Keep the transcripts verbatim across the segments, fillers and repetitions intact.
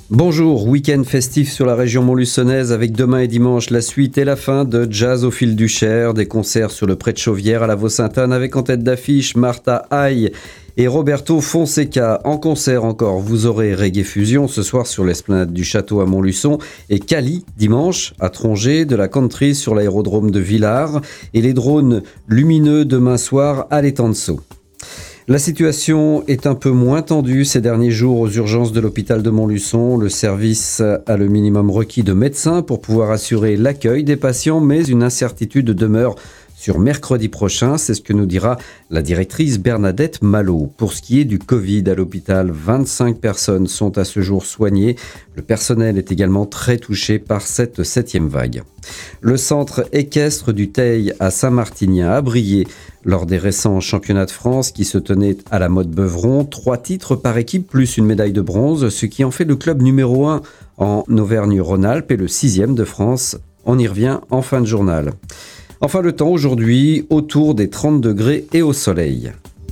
Bonjour, week-end festif sur la région montluçonnaise avec demain et dimanche la suite et la fin de Jazz au fil du Cher, des concerts sur le pré de Chauvière à la Vaux-Sainte-Anne avec en tête d'affiche Martha Haye et Roberto Fonseca. En concert encore, vous aurez Reggae Fusion ce soir sur l'esplanade du château à Montluçon et Cali dimanche à Trongé, de la country sur l'aérodrome de Villars et les drones lumineux demain soir à l'étang de Sceaux. La situation est un peu moins tendue ces derniers jours aux urgences de l'hôpital de Montluçon. Le service a le minimum requis de médecins pour pouvoir assurer l'accueil des patients, mais une incertitude demeure sur mercredi prochain. C'est ce que nous dira la directrice Bernadette Malo. Pour ce qui est du Covid à l'hôpital, vingt-cinq personnes sont à ce jour soignées. Le personnel est également très touché par cette septième vague. Le centre équestre du Teil à Saint-Martinien a brillé lors des récents championnats de France qui se tenaient à la Motte Beuvron. Trois titres par équipe plus une médaille de bronze, ce qui en fait le club numéro un en Auvergne-Rhône-Alpes et le sixième de France. On y revient en fin de journal. Enfin, le temps aujourd'hui, autour des trente degrés et au soleil.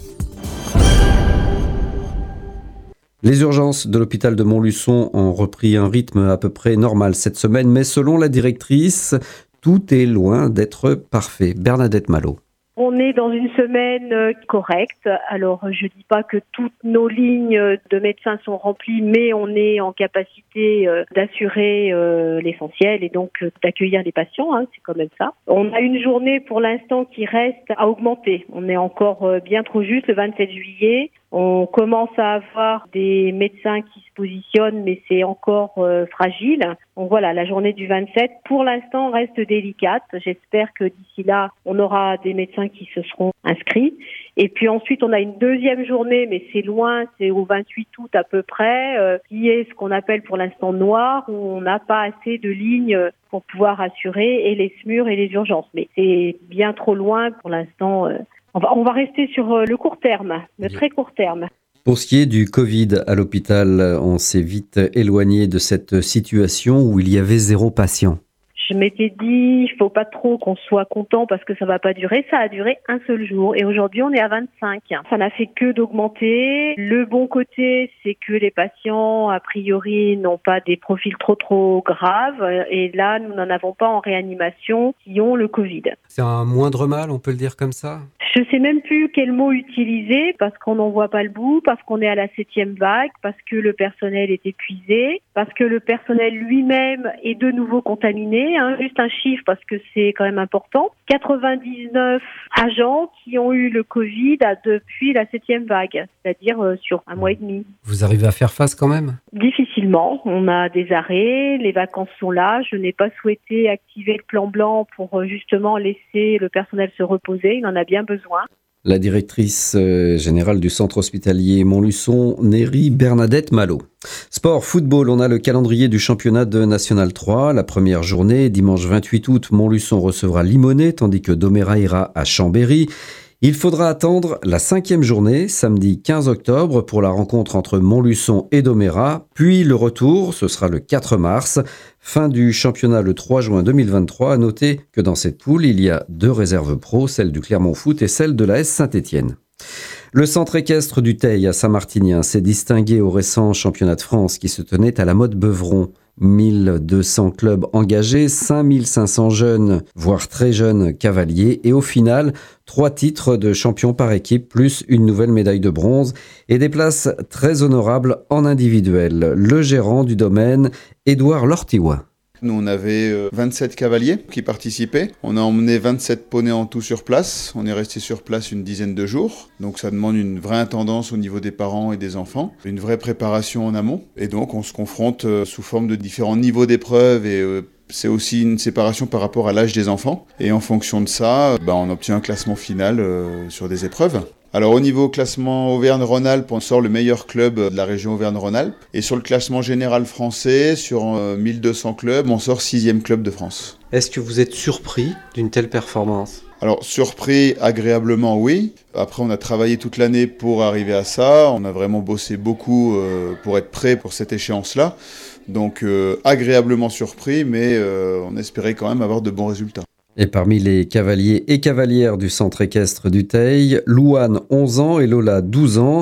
Les urgences de l'hôpital de Montluçon ont repris un rythme à peu près normal cette semaine, mais selon la directrice, tout est loin d'être parfait. Bernadette Malo. On est dans une semaine correcte. Alors, je dis pas que toutes nos lignes de médecins sont remplies, mais on est en capacité d'assurer l'essentiel et donc d'accueillir les patients. Hein, c'est quand même ça. On a une journée pour l'instant qui reste à augmenter. On est encore bien trop juste le vingt-sept juillet. On commence à avoir des médecins qui se positionnent, mais c'est encore euh, fragile. Donc voilà, la journée du vingt-sept, pour l'instant, reste délicate. J'espère que d'ici là, on aura des médecins qui se seront inscrits. Et puis ensuite, on a une deuxième journée, mais c'est loin, c'est au vingt-huit août à peu près, euh, qui est ce qu'on appelle pour l'instant noir, où on n'a pas assez de lignes pour pouvoir assurer et les S M U R et les urgences. Mais c'est bien trop loin pour l'instant. Euh, On va, on va rester sur le court terme, le très court terme. Pour ce qui est du Covid à l'hôpital, on s'est vite éloigné de cette situation où il y avait zéro patient. Je m'étais dit, il faut pas trop qu'on soit content parce que ça va pas durer. Ça a duré un seul jour et aujourd'hui on est à vingt-cinq. Ça n'a fait que d'augmenter. Le bon côté, c'est que les patients, a priori, n'ont pas des profils trop trop graves et là, nous n'en avons pas en réanimation qui ont le Covid. C'est un moindre mal, on peut le dire comme ça ? Je sais même plus quel mot utiliser parce qu'on n'en voit pas le bout, parce qu'on est à la septième vague, parce que le personnel est épuisé, parce que le personnel lui-même est de nouveau contaminé. Hein, juste un chiffre parce que c'est quand même important. quatre-vingt-dix-neuf agents qui ont eu le Covid depuis la septième vague, c'est-à-dire euh, sur un mois et demi. Vous arrivez à faire face quand même ? Difficilement. On a des arrêts, les vacances sont là. Je n'ai pas souhaité activer le plan blanc pour euh, justement laisser le personnel se reposer. Il en a bien besoin. La directrice générale du centre hospitalier Montluçon, Néry Bernadette Malo. Sport, football, on a le calendrier du championnat de National trois. La première journée, dimanche vingt-huit août, Montluçon recevra Limonest, tandis que Domérat ira à Chambéry. Il faudra attendre la cinquième journée, samedi quinze octobre, pour la rencontre entre Montluçon et Domérat. Puis le retour, ce sera le quatre mars. Fin du championnat le trois juin deux mille vingt-trois. À noter que dans cette poule, il y a deux réserves pro, celle du Clermont Foot et celle de l'A S Saint-Étienne. Le centre équestre du Teil à Saint-Martinien s'est distingué au récent championnat de France qui se tenait à la Motte Beuvron. mille deux cents clubs engagés, cinq mille cinq cents jeunes, voire très jeunes cavaliers et au final, trois titres de champion par équipe plus une nouvelle médaille de bronze et des places très honorables en individuel. Le gérant du domaine, Édouard Lortiwa. Nous, on avait vingt-sept cavaliers qui participaient. On a emmené vingt-sept poneys en tout sur place. On est resté sur place une dizaine de jours. Donc ça demande une vraie intendance au niveau des parents et des enfants, une vraie préparation en amont. Et donc on se confronte sous forme de différents niveaux d'épreuves et c'est aussi une séparation par rapport à l'âge des enfants. Et en fonction de ça, bah, on obtient un classement final sur des épreuves. Alors au niveau classement Auvergne-Rhône-Alpes, on sort le meilleur club de la région Auvergne-Rhône-Alpes. Et sur le classement général français, sur euh, mille deux cents clubs, on sort sixième club de France. Est-ce que vous êtes surpris d'une telle performance ? Alors surpris agréablement, oui. Après on a travaillé toute l'année pour arriver à ça. On a vraiment bossé beaucoup euh, pour être prêt pour cette échéance-là. Donc euh, agréablement surpris, mais euh, on espérait quand même avoir de bons résultats. Et parmi les cavaliers et cavalières du centre équestre du Teil, Louane, onze ans, et Lola, douze ans.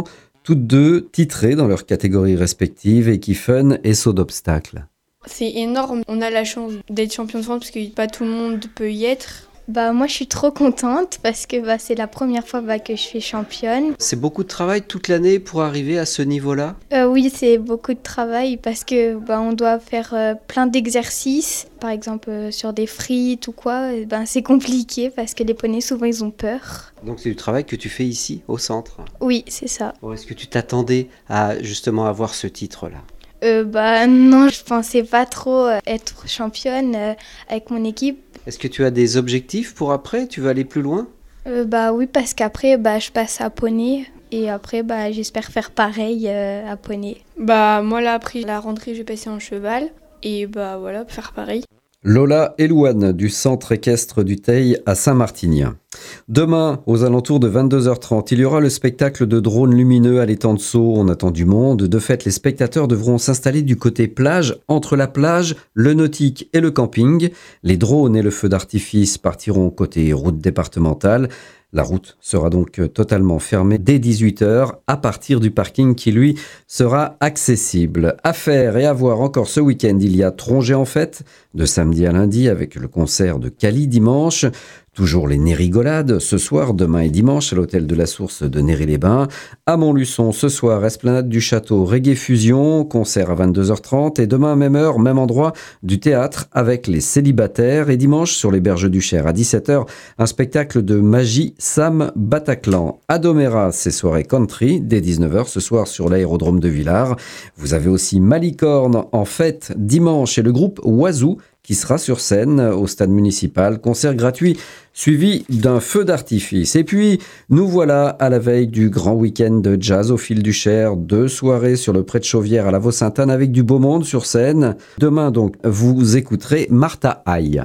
toutes deux titrées dans leurs catégories respectives, Equifun et saut d'obstacle. C'est énorme, on a la chance d'être champion de France parce que pas tout le monde peut y être. Bah moi je suis trop contente parce que bah, c'est la première fois bah, que je suis championne. C'est beaucoup de travail toute l'année pour arriver à ce niveau-là ? euh, Oui, c'est beaucoup de travail parce que bah, on doit faire euh, plein d'exercices. Par exemple euh, sur des frites ou quoi, et ben, c'est compliqué parce que les poneys souvent ils ont peur. Donc c'est du travail que tu fais ici au centre ? Oui, c'est ça. Bon, est-ce que tu t'attendais à justement avoir ce titre-là ? euh, bah, Non, je pensais pas trop euh, être championne euh, avec mon équipe. Est-ce que tu as des objectifs pour après ? Tu veux aller plus loin ? euh, Bah oui, parce qu'après, bah, je passe à poney et après, bah, j'espère faire pareil euh, à poney. Bah moi là, après la rentrée, je vais passer en cheval et bah voilà, faire pareil. Lola et Louane du centre équestre du Teil à Saint-Martinien. Demain, aux alentours de vingt-deux heures trente, il y aura le spectacle de drones lumineux à l'étang de Sceaux. On attend du monde. De fait, les spectateurs devront s'installer du côté plage, entre la plage, le nautique et le camping. Les drones et le feu d'artifice partiront côté route départementale. La route sera donc totalement fermée dès dix-huit heures à partir du parking qui, lui, sera accessible. À faire et à voir encore ce week-end, il y a Trongé en fête, de samedi à lundi avec le concert de Cali dimanche. Toujours les Nérigolades ce soir, demain et dimanche à l'hôtel de la Source de Néry-les-Bains. À Montluçon ce soir, esplanade du château, Reggae Fusion, concert à vingt-deux heures trente et demain même heure, même endroit du théâtre avec les célibataires. Et dimanche sur les berges du Cher à dix-sept heures, un spectacle de magie Sam Bataclan. À Domérat, c'est soirée country dès dix-neuf heures ce soir sur l'aérodrome de Villars. Vous avez aussi Malicorne en fête dimanche et le groupe Oiseau qui sera sur scène au stade municipal. Concert gratuit suivi d'un feu d'artifice. Et puis, nous voilà à la veille du grand week-end de jazz au Fil du Cher. Deux soirées sur le pré de Chauvière à la Vaux-Sainte-Anne avec du beau monde sur scène. Demain, donc, vous écouterez Martha Aye.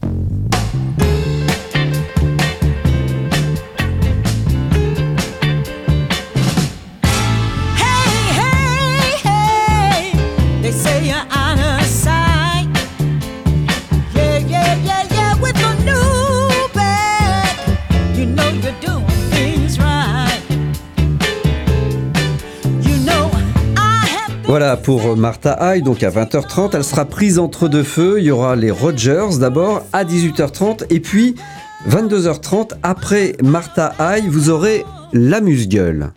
Voilà pour Martha Aye, donc à vingt heures trente, elle sera prise entre deux feux. Il y aura les Rogers d'abord à dix-huit heures trente et puis vingt-deux heures trente, après Martha Aye, vous aurez l'amuse-gueule.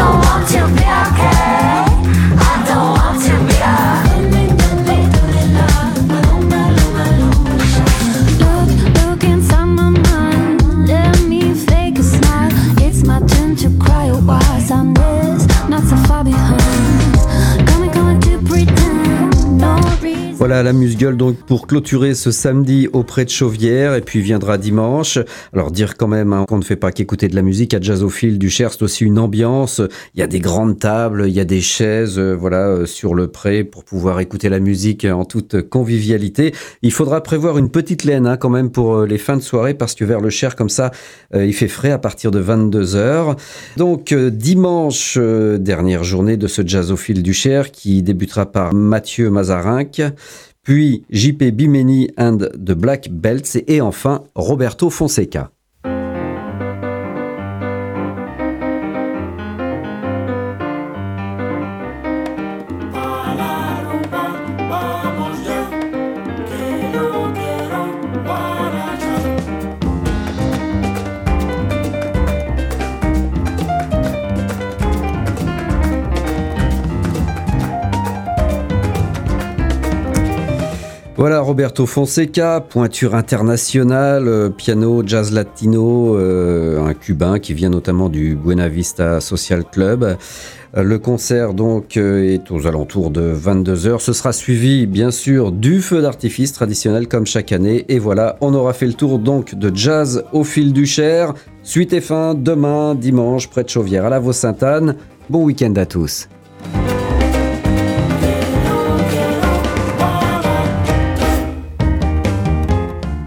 Voilà l'amuse-gueule donc pour clôturer ce samedi auprès de Chauvière et puis viendra dimanche. Alors dire quand même hein, qu'on ne fait pas qu'écouter de la musique à Jazz au Fil du Cher, c'est aussi une ambiance. Il y a des grandes tables, il y a des chaises euh, voilà euh, sur le pré pour pouvoir écouter la musique en toute convivialité. Il faudra prévoir une petite laine hein, quand même pour euh, les fins de soirée parce que vers le Cher comme ça euh, il fait frais à partir de vingt-deux heures. Donc euh, dimanche, euh, dernière journée de ce Jazz au Fil du Cher qui débutera par Mathieu Mazarinck. Puis J P Bimeni and the Black Belts et enfin Roberto Fonseca. Voilà Roberto Fonseca, pointure internationale, euh, piano, jazz latino, euh, un cubain qui vient notamment du Buena Vista Social Club. Euh, le concert donc euh, est aux alentours de vingt-deux heures. Ce sera suivi bien sûr du feu d'artifice traditionnel comme chaque année. Et voilà, on aura fait le tour donc de Jazz au Fil du Cher. Suite et fin demain, dimanche, près de Chauvière à la Vaux-Sainte-Anne. Bon week-end à tous.